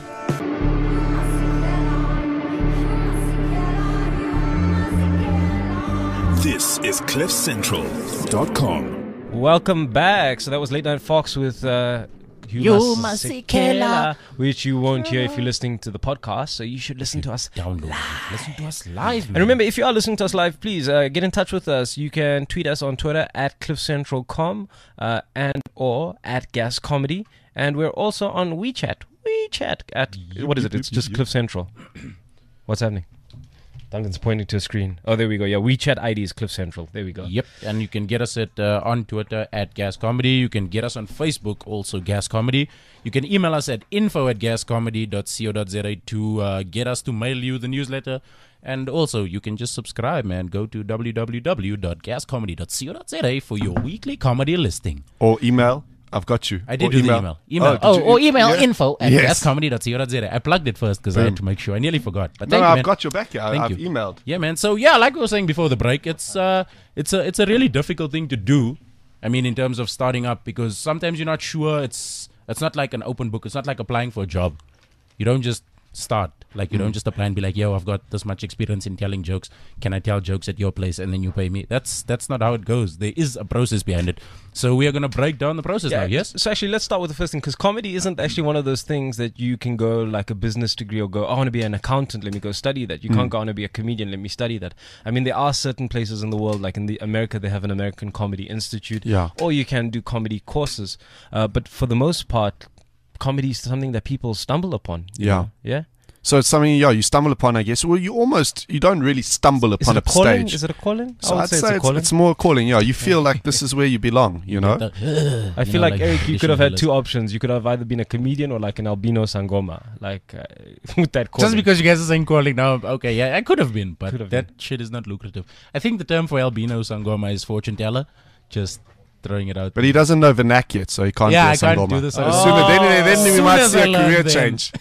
This is cliff central dot com. Welcome back. So that was Late Night Fox with uh, Yuma Sekela, which you won't hear if you're listening to the podcast. So you should listen to us. Download. Listen to us live. And remember, if you are listening to us live, please uh, get in touch with us. You can tweet us on Twitter at cliff central dot com uh, and or at Gas Comedy. And we're also on WeChat. WeChat at, what is it? It's just Cliff Central. What's happening? Duncan's pointing to a screen. Oh, there we go. Yeah, WeChat I D is Cliff Central. There we go. Yep, and you can get us at uh, on Twitter at Gas Comedy. You can get us on Facebook, also Gas Comedy. You can email us at info at gascomedy dot co dot za to uh, get us to mail you the newsletter. And also, you can just subscribe, man. Go to w w w dot gas comedy dot co dot za for your weekly comedy listing. Or email. I've got you. I did or do email. the email. Email. did Oh, you- or email yeah. info at Yes. gascomedy dot co dot za. I plugged it first because I had to make sure. I nearly forgot. But No, thank no, you, I've man. got your back here. I- Thank I've you. emailed. Yeah, man. So yeah, like we were saying before the break, it's uh, it's a it's a really difficult thing to do. I mean, in terms of starting up, because sometimes you're not sure. It's it's not like an open book. It's not like applying for a job. You don't just start. Like you Mm. don't just apply and be like, "Yo, I've got this much experience in telling jokes. Can I tell jokes at your place and then you pay me?" That's that's not how it goes. There is a process behind it. So we are gonna break down the process now. Yes. So actually, let's start with the first thing, because comedy isn't actually one of those things that you can go like a business degree or go, I want to be an accountant, let me go study that. You can't go, I want to be a comedian, let me study that. I mean, there are certain places in the world, like in the America, they have an American Comedy Institute. Yeah. Or you can do comedy courses. Uh, but for the most part, comedy is something that people stumble upon. you Yeah. know? Yeah. So it's something, yeah, you stumble upon, I guess. Well, you almost, you don't really stumble Is upon it a a calling? stage. Is it a calling? So I would I'd say, say it's a it's, calling. it's more calling, yeah. You feel like this is where you belong, you know? The- I you feel know, like, Eric, you could have had traditional two options. You could have either been a comedian or like an albino sangoma, like uh, with that calling. Just because you guys are saying calling now, okay, yeah, I could have been, but Could have that shit is not lucrative. I think the term for albino sangoma is fortune teller. Just throwing it out. But he doesn't know vernac yet, so he can't Yeah, do a I can't sangoma. do the sangoma. As soon as, then, then, then we Soon might as see I a learn career them. change.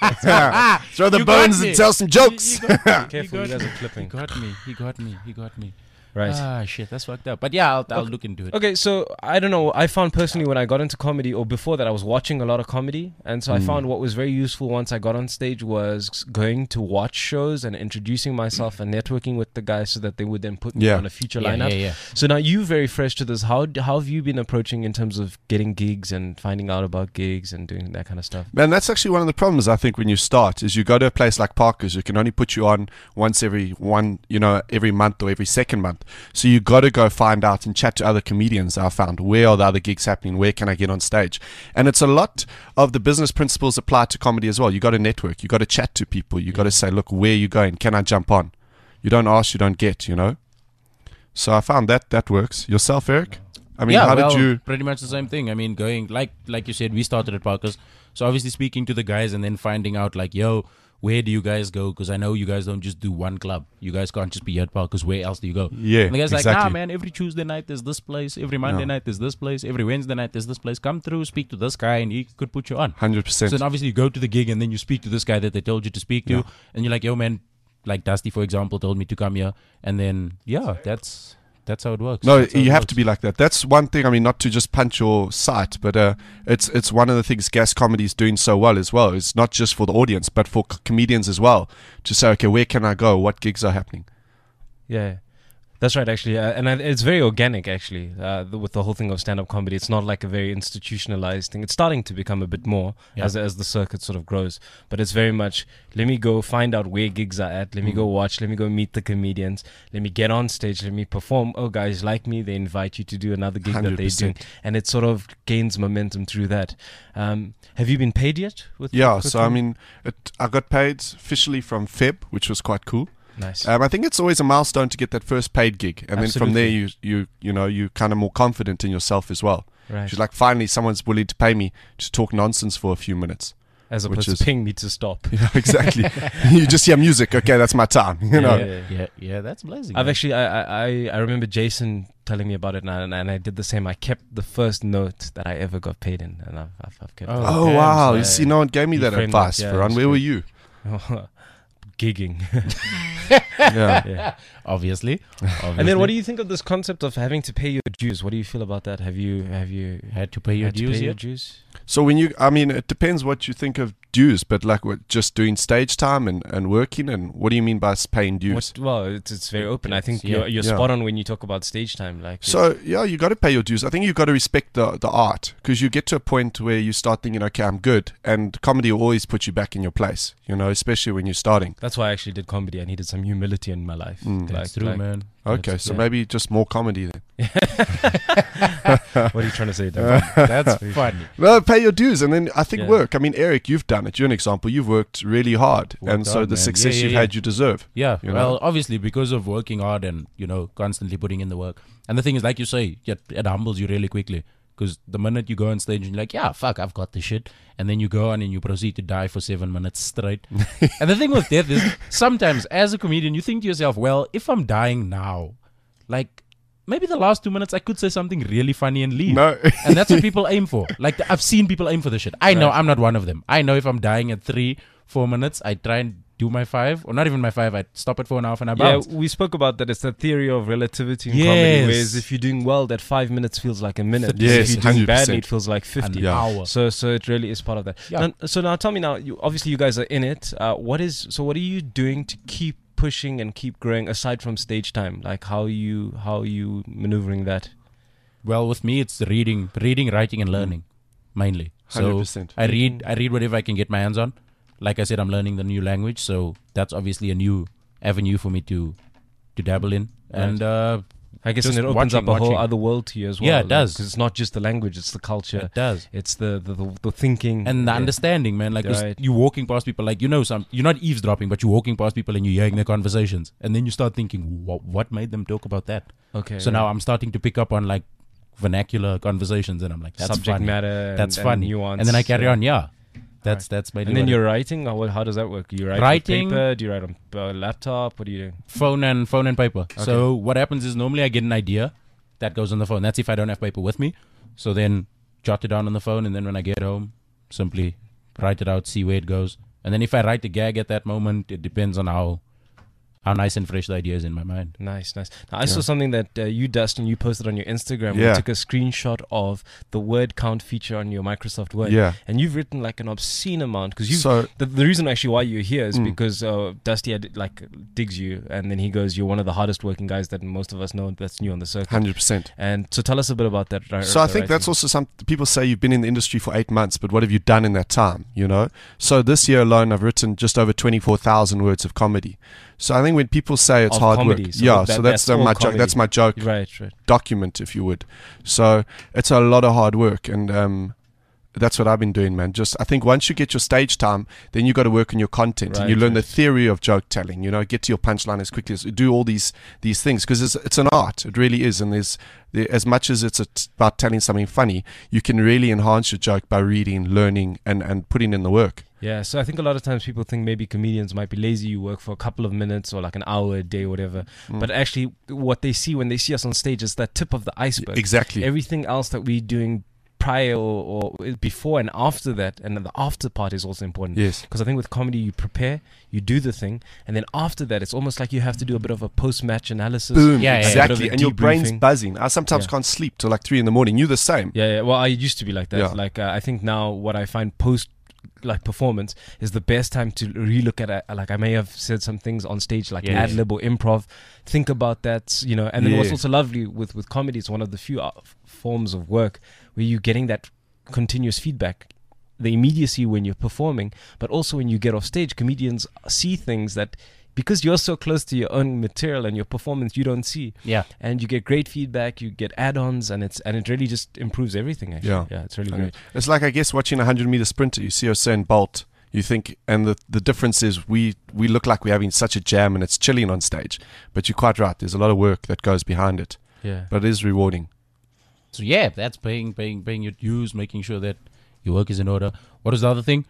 Yeah. Throw the You got bones me. and tell some jokes. You got, Careful, you you got guys are me. He clipping. got me. He got me. He got me. Right. Ah, shit, that's fucked up. But yeah, I'll, I'll look into it. Okay, so I don't know. I found personally when I got into comedy, or before that, I was watching a lot of comedy, and so I Hmm. found what was very useful once I got on stage was going to watch shows and introducing myself and networking with the guys so that they would then put me Yeah. on a future Yeah, lineup. yeah, yeah. So now you very fresh to this. How d- how have you been approaching in terms of getting gigs and finding out about gigs and doing that kind of stuff? Man, that's actually one of the problems, I think, when you start, is you go to a place like Parker's, who can only put you on once every one, you know, every month or every second month. So you got to go find out and chat to other comedians. I found, where are the other gigs happening? Where can I get on stage? And it's a lot of the business principles apply to comedy as well. You got to network. You got to chat to people. You got to say, look, where are you going? Can I jump on? You don't ask, you don't get, you know? So I found that that works. Yourself, Eric? I mean, yeah, how well, did you... pretty much the same thing. I mean, going like like you said, we started at Parker's, so obviously speaking to the guys and then finding out like, yo, where do you guys go? Because I know you guys don't just do one club. You guys can't just be here at Parker's. Where else do you go? Yeah, And the guy's like, nah, exactly. man. Every Tuesday night there's this place. Every Monday Yeah. night there's this place. Every Wednesday night there's this place. Come through, speak to this guy, and he could put you on. one hundred percent. So then obviously you go to the gig and then you speak to this guy that they told you to speak to, Yeah. and you're like, yo, man, like Dusty, for example, told me to come here, and then yeah, that's that's how it works. No, That's how you it have works. to be like that. That's one thing. I mean, not to just punch your site, but uh, it's it's one of the things Gas Comedy is doing so well as well. It's not just for the audience, but for c- comedians as well. To say, okay, where can I go? What gigs are happening? Yeah, that's right, actually. Uh, and I, it's very organic, actually, uh, the, with the whole thing of stand-up comedy. It's not like a very institutionalized thing. It's starting to become a bit more Yeah. as as the circuit sort of grows. But it's very much, let me go find out where gigs are at. Let me go watch. Let me go meet the comedians. Let me get on stage. Let me perform. Oh, guys like me. They invite you to do another gig one that hundred they do. percent. And it sort of gains momentum through that. Um, have you been paid yet? With Yeah, with so I them? mean, it, I got paid officially from Feb, which was quite cool. Nice. Um, I think it's always a milestone to get that first paid gig, and then from there, you Absolutely. you you know you kind of more confident in yourself as well. right. She's like, finally, someone's willing to pay me to talk nonsense for a few minutes. As which opposed is to ping me to stop. yeah, exactly. You just hear music. Okay, that's my time. You know. Yeah, yeah, yeah. Yeah, yeah, that's blazing. I've man. actually, I, I, I remember Jason telling me about it, and I, and I did the same. I kept the first note that I ever got paid in, and I've, I've, I've kept Oh, it. Oh Okay, wow! so- You see, no one gave me He that framed advice, that, yeah, Farhan. it's Where were great. you? Gigging. Yeah. Yeah. obviously. obviously. And then, what do you think of this concept of having to pay your dues? What do you feel about that? Have you, have you had to pay your had to dues pay your yet? dues? So when you, I mean, it depends what you think of dues, but like what, just doing stage time and, and working, and what do you mean by s- paying dues? What, well, it's, it's very open. I think It's- you're, yeah. you're Yeah. spot on when you talk about stage time. Like, So yeah, you got to pay your dues. I think you got to respect the the art, because you get to a point where you start thinking, okay, I'm good, and comedy will always put you back in your place. You know, especially when you're starting. that's why I actually did comedy. I needed some humility in my life. Mm. Like, That's true, like- man. Okay, That's- so yeah. maybe just more comedy then. What are you trying to say, Dave? That's funny. No, pay your dues, and then I think Yeah. work. I mean, Eric, you've done it. You're an example. You've worked really hard, Worked and so hard, the man. success Yeah, yeah, you've yeah. had, you deserve. Yeah, You know? well, obviously because of working hard and, you know, constantly putting in the work. And the thing is, like you say, it, it humbles you really quickly. Because the minute you go on stage and you're like, yeah, fuck, I've got this shit. And then you go on and you proceed to die for seven minutes straight. And the thing with death is, sometimes as a comedian, you think to yourself, well, if I'm dying now, like, maybe the last two minutes I could say something really funny and leave. No. And that's what people aim for. Like, I've seen people aim for this shit. I know I'm not one of them. I know if I'm dying at three, four minutes, I try and do my five, or not even my five, I stop it for an half and I Yeah, bounce. we spoke about that. It's the theory of relativity in Yes. comedy. Whereas if you're doing well, that five minutes feels like a minute. Yes, if you're doing one hundred percent. badly, it feels like fifty. An Yeah. hour. So, so it really is part of that. Yeah. Now, so now, tell me now. You, obviously, you guys are in it. Uh, what is so? What are you doing to keep pushing and keep growing aside from stage time? Like how you how you maneuvering that? Well, with me, it's reading, reading, writing, and learning, mainly. one hundred So percent. I read, I read whatever I can get my hands on. Like I said, I'm learning the new language, so that's obviously a new avenue for me to to dabble in. And uh, I guess Just and it opens watching, up a whole watching. other world to you as well. Yeah, it does. Because it's not just the language; it's the culture. it does. It's the the, the, the thinking And the Yeah. understanding, man. Like 'cause Right. you're walking past people, like you know, some you're not eavesdropping, but you're walking past people and you're hearing their conversations, and then you start thinking, what what made them talk about that? Okay. So now I'm starting to pick up on like vernacular conversations, and I'm like, that's subject funny. matter. That's and, funny. And nuance. And then I carry yeah. on. Yeah, that's that's mainly And then what you're writing. How, how does that work? You write Writing- on paper? Do you write on uh, laptop? What do you do? phone and phone and paper. So what happens is normally I get an idea that goes on the phone. That's if I don't have paper with me. So then jot it down on the phone, and then when I get home, simply write it out, see where it goes. And then if I write a gag at that moment, it depends on how how nice and fresh the idea is in my mind. Nice, nice. Now, I saw something that uh, you, Dustin, you posted on your Instagram. Yeah. You took a screenshot of the word count feature on your Microsoft Word. Yeah. And you've written like an obscene amount because you. So The, the reason actually why you're here is Mm. because uh, Dusty had, like digs you, and then he goes, "You're one of the hardest working guys that most of us know that's new on the circuit." hundred percent. And so tell us a bit about that. Right, So I think that's also some people say you've been in the industry for eight months, but what have you done in that time? You know. So this year alone, I've written just over twenty-four thousand words of comedy. So I think when people say it's Of hard comedy, work, so yeah. that- so that's that's the, all my joke. comedy. That's my joke right, right. document, if you would. So it's a lot of hard work, and um, that's what I've been doing, man. Just I think once you get your stage time, then you got to work on your content, and you Right, learn right. the theory of joke telling. You know, get to your punchline as quickly as do all these these things, because it's it's an art. It really is, and there's there, as much as it's a t- about telling something funny, you can really enhance your joke by reading, learning, and and putting in the work. Yeah, so I think a lot of times people think maybe comedians might be lazy. You work for a couple of minutes or like an hour a day, whatever. Mm. But actually, what they see when they see us on stage is that tip of the iceberg. Exactly. Everything else that we're doing prior or, or before and after that, and then the after part is also important. Yes. Because I think with comedy, you prepare, you do the thing, and then after that, it's almost like you have to do a bit of a post-match analysis. Boom. Yeah, yeah, yeah. exactly. A bit of a And your brain's debriefing. buzzing. I sometimes Yeah. can't sleep till like three in the morning. You the same. Yeah, yeah. Well, I used to be like that. Yeah. Like uh, I think now what I find post like performance is the best time to relook at it. Like I may have said some things on stage like Yes. ad lib or improv. Think about that, you know. And then what's Yeah. also lovely with with comedy, it's one of the few uh, f- forms of work where you're getting that continuous feedback. The immediacy when you're performing, but also when you get off stage, comedians see things that because you're so close to your own material and your performance, you don't see. Yeah. And you get great feedback, you get add-ons, and it's and it really just improves everything. Actually, Yeah. yeah, it's really I mean, great. It's like, I guess, watching a hundred meter sprinter. You see Usain Bolt, you think, and the the difference is we we look like we're having such a jam and it's chilling on stage. But you're quite right. There's a lot of work that goes behind it, Yeah. but it is rewarding. So yeah, that's paying, paying, paying your dues, making sure that your work is in order. What is the other thing?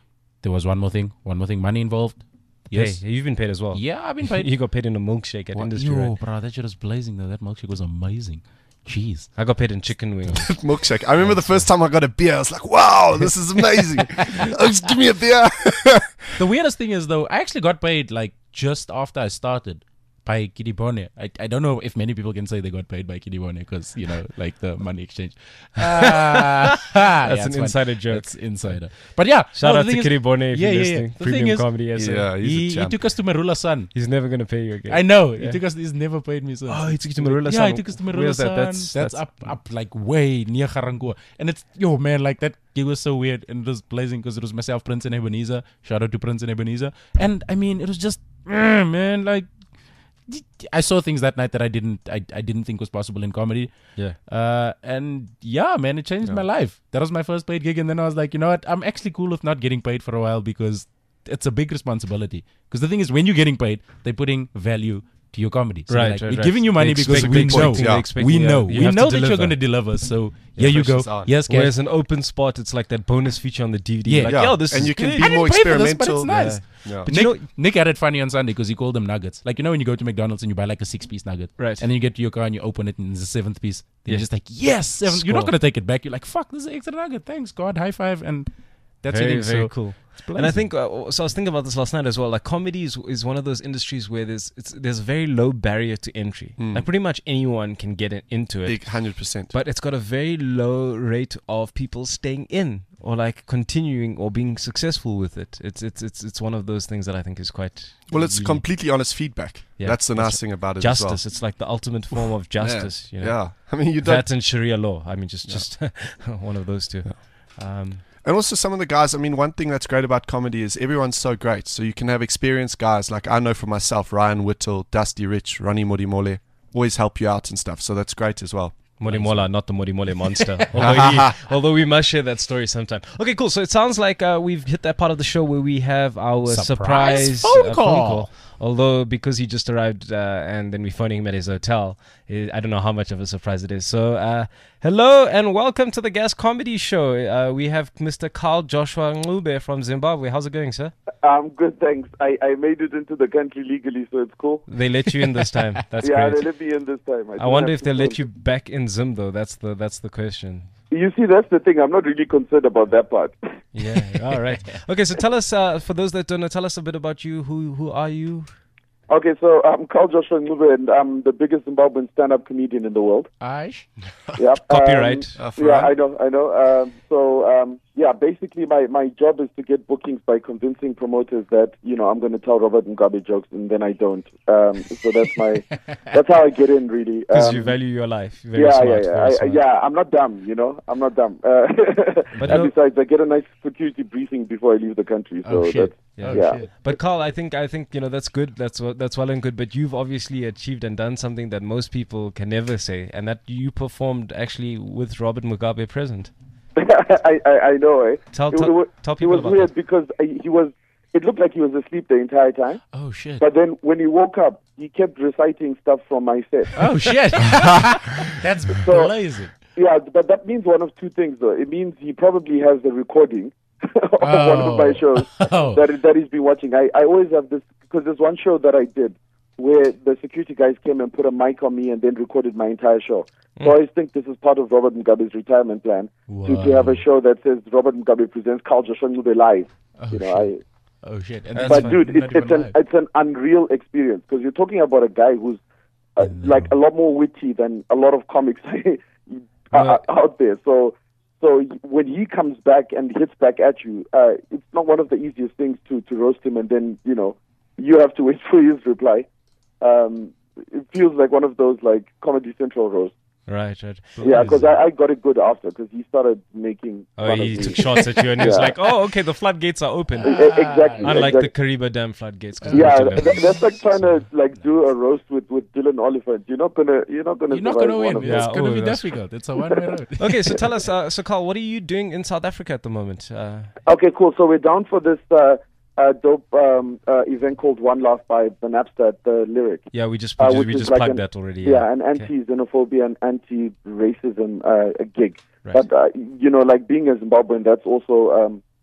there was one more thing. One more thing. Money involved. Yes. Hey, you've been paid as well. Yeah, I've been paid. You got paid in a milkshake at What? Industry, Yo, right? bro, that shit was blazing though. That milkshake was amazing. Jeez. I got paid in chicken wings. Milkshake. I remember the first time I got a beer, I was like, wow, this is amazing. Oh, just give me a beer. The weirdest thing is though, I actually got paid like just after I started by Kidibone. I, I don't know if many people can say they got paid by Kidibone because, you know, like the money exchange. Ah, That's yeah, an it's fun. insider joke. That's insider. But yeah. Shout no, out the to thing is- Kiribone if yeah, you're yeah, yeah. listening. The thing Premium is, comedy, yes, sir. Yeah, he's he, a he champ. took us to Marula's son. He's never going to pay you again. I know. Yeah. He took us. He's never paid me since. Oh, he took you to Marula's Yeah, son. he took us to Where's Marula's that? son. That's, That's, that's up, up like way near Garangoa. And it's, yo, man, like that gig was so weird and it was blazing because it was myself, Prince and Ebenezer. Shout out to Prince and Ebenezer. And I mean, it was just, mm, man, like, I saw things that night that I didn't, I, I didn't think was possible in comedy. Yeah. Uh, and yeah, man, it changed Yeah. my life. That was my first paid gig. And then I was like, you know what? I'm actually cool with not getting paid for a while because it's a big responsibility. Because the thing is, when you're getting paid, they're putting value to your comedy. So Right, they're like, right, we're right. giving you money They because expect- we they know, expecting- yeah. they expecting, we yeah, know, you we have to know that you're deliver. going to deliver. So here you go. pressure's on. Yes, guys. Whereas an open spot, it's like that bonus feature on the D V D. Yeah. Like, Yeah. yo, this and is you can good. be I didn't more pay for this, but experimental. it's nice. Yeah. But Nick, you know, Nick had it funny on Sunday because he called them nuggets. Like, you know, when you go to McDonald's and you buy like a six piece nugget. Right. And then you get to your car and you open it and it's a seventh piece. Then Yeah. you're just like, yes, seventh. You're not Score. going to take it back. You're like, fuck, this is an extra nugget. Thanks, God. High five. And that's very, it. very So cool. it's And I blazing. think uh, so. I was thinking about this last night as well. Like comedy is, is one of those industries where there's it's there's a very low barrier to entry. Mm. Like pretty much anyone can get it, into it, Big one hundred percent. but it's got a very low rate of people staying in or like continuing or being successful with it. It's it's it's it's one of those things that I think is quite Well, it's really completely honest feedback. Yeah, That's the that's nice thing about it justice. as It's like the ultimate form of well. justice. Yeah. You know? Yeah. I mean, you don't. That and Sharia law. I mean, just just one of those two. Um, And also some of the guys, I mean, one thing that's great about comedy is everyone's so great. So you can have experienced guys, like I know for myself, Ryan Whittle, Dusty Rich, Ronnie Modimole, always help you out and stuff. So that's great as well. Morimola, not the Morimole monster. although, he, although we must share that story sometime. Okay, cool. So it sounds like uh, we've hit that part of the show where we have our Surprise surprise, phone uh, call. Although because he just arrived uh, and then we're phoning him at his hotel, eh, I don't know how much of a surprise it is. So uh, hello and welcome to the Gas Comedy Show. Uh, we have Mister Carl Joshua Ngube from Zimbabwe. How's it going, sir? Um, good, thanks. I, I made it into the country legally, so it's cool. They let you in this time. That's yeah, great. they let me in this time. I didn't wonder have if they'll to let go. you back in Zim though. That's the that's the question. You see, that's the thing. I'm not really concerned about that part. Yeah. All right. Okay. So tell us, uh, for those that don't know, tell us a bit about you. Who who are you? Okay, so I'm Carl Joshua Ngube, and I'm the biggest Zimbabwean stand-up comedian in the world. Aish. Yeah, Copyright. Uh, for yeah, Ryan? I know, I know. Um, so, um, yeah, basically, my, my job is to get bookings by convincing promoters that you know I'm going to tell Robert Mugabe jokes, and then I don't. Um, so that's my that's how I get in, really. Because Um, you value your life. Very yeah, smart. yeah, yeah, very I, I- smart. yeah. I'm not dumb, you know. I'm not dumb. Uh, But and no- besides, I get a nice security briefing before I leave the country. So Oh, shit. that's Yeah. Oh, Yeah. shit. But Carl, I think I think you know that's good. That's what that's well and good. But you've obviously achieved and done something that most people can never say, and that you performed actually with Robert Mugabe present. I, I, I know. Eh? Tell It, tell, wa- tell it people was about weird that. because I, he was. It looked like he was asleep the entire time. Oh, shit. But then when he woke up, he kept reciting stuff from my set. Oh, shit. That's So- blazing. Yeah, but that means one of two things, though. It means he probably has the recording of one of my shows Oh. that that he's been watching. I, I always have this because there's one show that I did where the security guys came and put a mic on me and then recorded my entire show. So I always think this is part of Robert Mugabe's retirement plan to, to have a show that says Robert Mugabe presents Carl Joshua Ngube live. Oh, you know, shit. I. Oh, shit. And That's that's But fine. dude, it's, not it's even an live. it's an unreal experience because you're talking about a guy who's uh, like a lot more witty than a lot of comics are out there. So, so when he comes back and hits back at you, uh, it's not one of the easiest things to to roast him, and then you know you have to wait for his reply. Um, it feels like one of those like Comedy Central roasts. Right, right. Yeah, because I, I got it good after because he started making. Oh, fun he of me. took shots at you, and he was Yeah. like, "Oh, okay, the floodgates are open." E- e- exactly. Unlike exactly. the Kariba Dam floodgates. 'cause Yeah, those are th- levels. that's like trying to like do a roast with, with Dylan Oliphant. You're not gonna you're not gonna You're not survive going to one win. of Yeah, It's those. going to oh, be that's- difficult. It's a one-way road. Okay, so tell us, uh, so Carl, what are you doing in South Africa at the moment? Uh, Okay, cool. So we're down for this uh, uh, dope um, uh, event called One Laugh by the Napster, the lyric. yeah, we just we Uh, just, which we is just like plugged an- that already. Yeah, an Okay. anti-xenophobia and anti-racism uh, gig. Right. But uh, you know, like being a Zimbabwean, that's also um,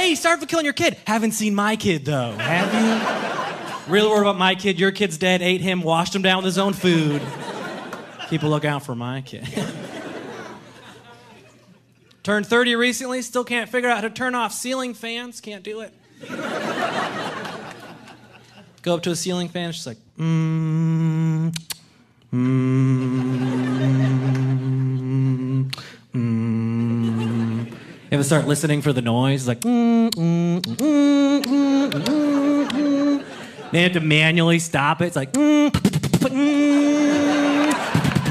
Hey, sorry for killing your kid. Haven't seen my kid, though. Have you? Real worried about my kid. Your kid's dead. Ate him. Washed him down with his own food. Keep a lookout for my kid. Turned thirty recently. Still can't figure out how to turn off ceiling fans. Can't do it. Go up to a ceiling fan. It's just like, mmm, mmm, mmm. You ever start listening for the noise? It's like, mm, mm, mm, mm, mm, mm, mm. Then you have to manually stop it. It's like, mm, mm.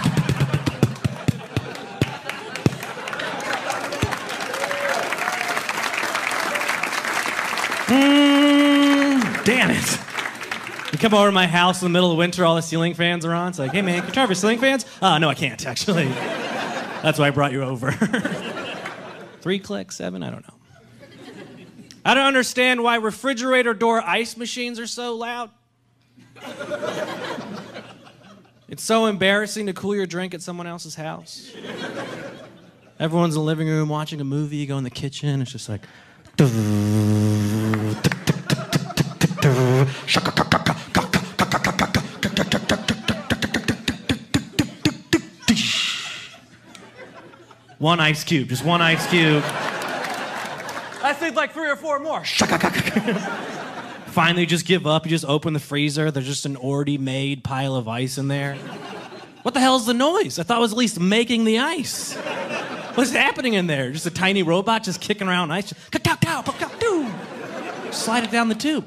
Mm, damn it. You come over to my house in the middle of winter, all the ceiling fans are on. It's like, hey man, can you turn off your ceiling fans? Uh, no, I can't, actually. That's why I brought you over. Three clicks, seven, I don't know. I don't understand why refrigerator door ice machines are so loud. It's so embarrassing to cool your drink at someone else's house. Everyone's in the living room watching a movie, you go in the kitchen, it's just like... One ice cube, just one ice cube. I think like three or four more. Finally, just give up. You just open the freezer. There's just an already made pile of ice in there. What the hell is the noise? I thought it was at least making the ice. What's happening in there? Just a tiny robot just kicking around ice. Slide it down the tube.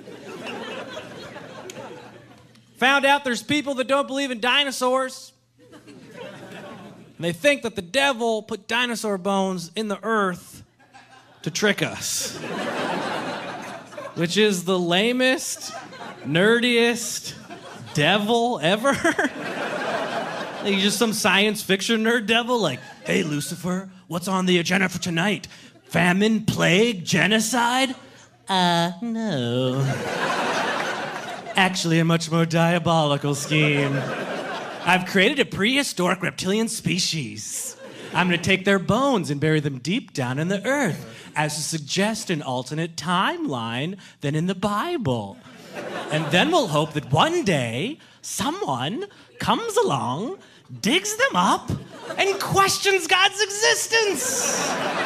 Found out there's people that don't believe in dinosaurs. And they think that the devil put dinosaur bones in the earth to trick us. Which is the lamest, nerdiest devil ever. Like just some science fiction nerd devil like, hey Lucifer, what's on the agenda for tonight? Famine, plague, genocide? Uh, no. Actually a much more diabolical scheme. I've created a prehistoric reptilian species. I'm gonna take their bones and bury them deep down in the earth as to suggest an alternate timeline than in the Bible. And then we'll hope that one day someone comes along, digs them up, and questions God's existence.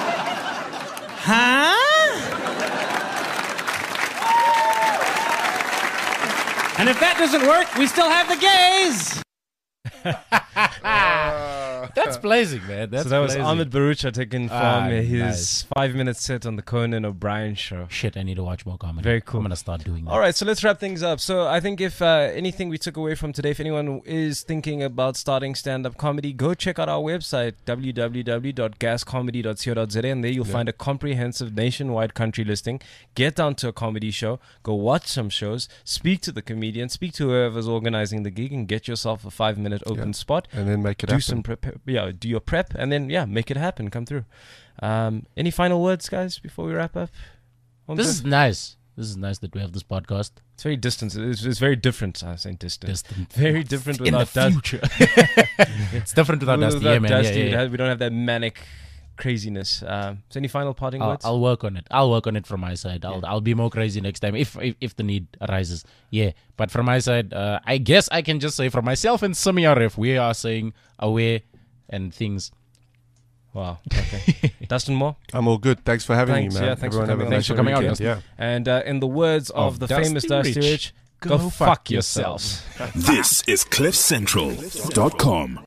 Huh? And if that doesn't work, we still have the gays. That's blazing, man. That's so that blazing. was Ahmed Barucha taken from Ah, his nice. five-minute set on the Conan O'Brien show. Shit, I need to watch more comedy. Very cool. I'm gonna start doing that. All right, so let's wrap things up. So I think if uh, anything we took away from today, if anyone is thinking about starting stand-up comedy, go check out our website, w w w dot gas comedy dot co dot z a, and there you'll yeah. find a comprehensive nationwide country listing. Get down to a comedy show, go watch some shows, speak to the comedian, speak to whoever's organizing the gig, and get yourself a five-minute open Yeah. spot. And then make it do happen. some prep, yeah, do your prep, and then yeah, make it happen. Come through. Um, any final words, guys, before we wrap up? One This thing? is nice. This is nice that we have this podcast. It's very distant. It's, it's very different. I was saying distant. Distant. Very different In without the Dust. future. It's different without Dusty. Without Yeah, man. Dusty, yeah, it yeah. has- we don't have that manic craziness. Um, so any final parting I'll, words? I'll work on it. I'll work on it from my side. I'll I'll be more crazy next time if if, if the need arises. Yeah, but from my side, uh, I guess I can just say for myself and Samiarif, we are saying aware and things. Wow. Okay. Dustin Moore. I'm all good. Thanks for having Thanks, me, man. yeah, thanks for Everyone coming have a on. Thanks nice for coming out, weekend. Dustin. Yeah. And uh, in the words of, Of the Dusty famous Dusty Rich, Rich, go go fuck fuck yourselves. This is cliff central dot com.